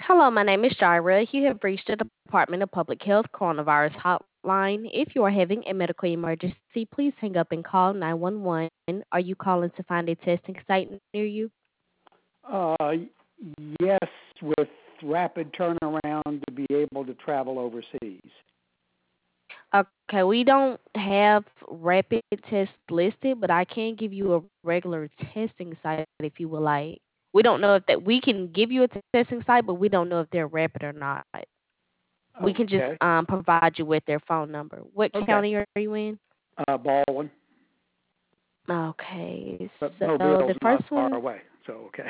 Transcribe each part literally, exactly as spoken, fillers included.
Hello, my name is Jaira. You have reached the Department of Public Health Coronavirus Hotline. If you are having a medical emergency, please hang up and call nine one one. Are you calling to find a testing site near you? Uh, yes, with rapid turnaround to be able to travel overseas. Okay, we don't have rapid tests listed, but I can give you a regular testing site if you would like. We don't know if that we can give you a testing site, but we don't know if they're rapid or not. We can just Okay. um, provide you with their phone number. What Okay. county are you in? Uh, Baldwin, Okay, but so the Mobile's first not far one, away, so okay.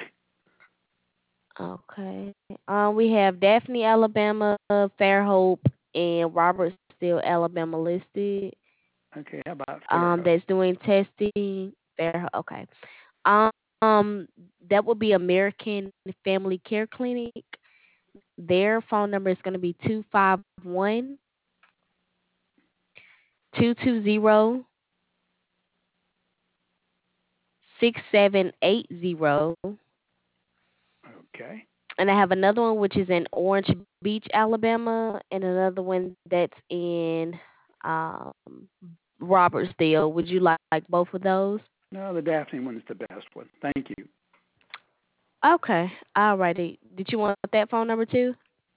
okay. Um, we have Daphne, Alabama, Fairhope, and Robertsville, Alabama listed. Okay, how about Um, Fairhope? that's doing testing. Fair, okay. Um, that would be American Family Care Clinic. Their phone number is going to be two five one two two zero six seven eight zero. Okay. And I have another one which is in Orange Beach, Alabama, and another one that's in um, Robertsdale. Would you like, like both of those? No, the Daphne one's the best one. Thank you. Okay, alrighty. Did you want that phone number too?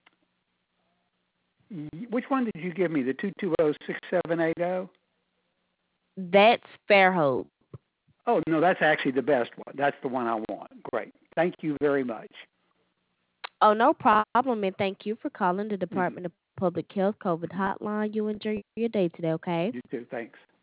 Y- Which one did you give me? The two two zero six seven eight zero? That's Fairhope. Oh, no, that's actually the best one. That's the one I want. Great. Thank you very much. Oh, no problem, and thank you for calling the Hmm. Department of Public Health COVID hotline. You enjoy your day today, okay? You too. Thanks.